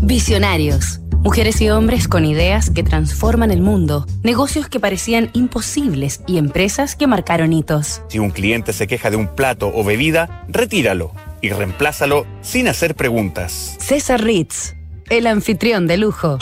Visionarios. Mujeres y hombres con ideas que transforman el mundo, negocios que parecían imposibles y empresas que marcaron hitos. Si un cliente se queja de un plato o bebida, retíralo y reemplázalo sin hacer preguntas. César Ritz, el anfitrión de lujo.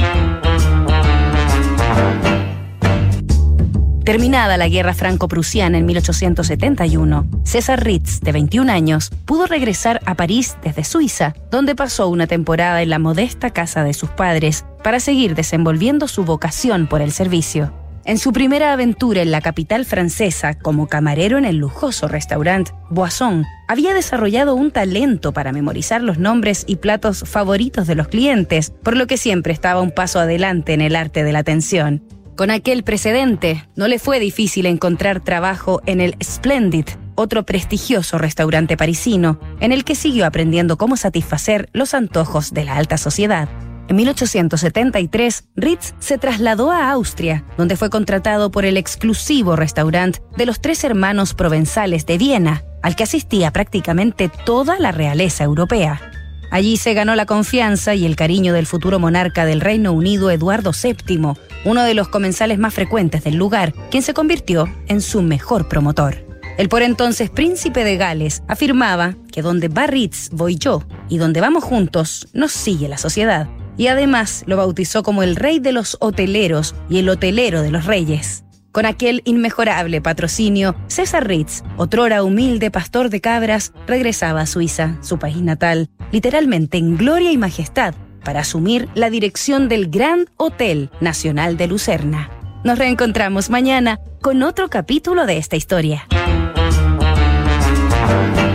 Terminada la guerra franco-prusiana en 1871, César Ritz, de 21 años, pudo regresar a París desde Suiza, donde pasó una temporada en la modesta casa de sus padres para seguir desenvolviendo su vocación por el servicio. En su primera aventura en la capital francesa como camarero en el lujoso restaurante Boisson, había desarrollado un talento para memorizar los nombres y platos favoritos de los clientes, por lo que siempre estaba un paso adelante en el arte de la atención. Con aquel precedente, no le fue difícil encontrar trabajo en el Splendid, otro prestigioso restaurante parisino, en el que siguió aprendiendo cómo satisfacer los antojos de la alta sociedad. En 1873, Ritz se trasladó a Austria, donde fue contratado por el exclusivo restaurante de los Tres Hermanos Provenzales de Viena, al que asistía prácticamente toda la realeza europea. Allí se ganó la confianza y el cariño del futuro monarca del Reino Unido, Eduardo VII, uno de los comensales más frecuentes del lugar, quien se convirtió en su mejor promotor. El por entonces príncipe de Gales afirmaba que donde va Ritz voy yo, y donde vamos juntos nos sigue la sociedad. Y además lo bautizó como el rey de los hoteleros y el hotelero de los reyes. Con aquel inmejorable patrocinio, César Ritz, otrora humilde pastor de cabras, regresaba a Suiza, su país natal, literalmente en gloria y majestad, para asumir la dirección del Grand Hotel Nacional de Lucerna. Nos reencontramos mañana con otro capítulo de esta historia.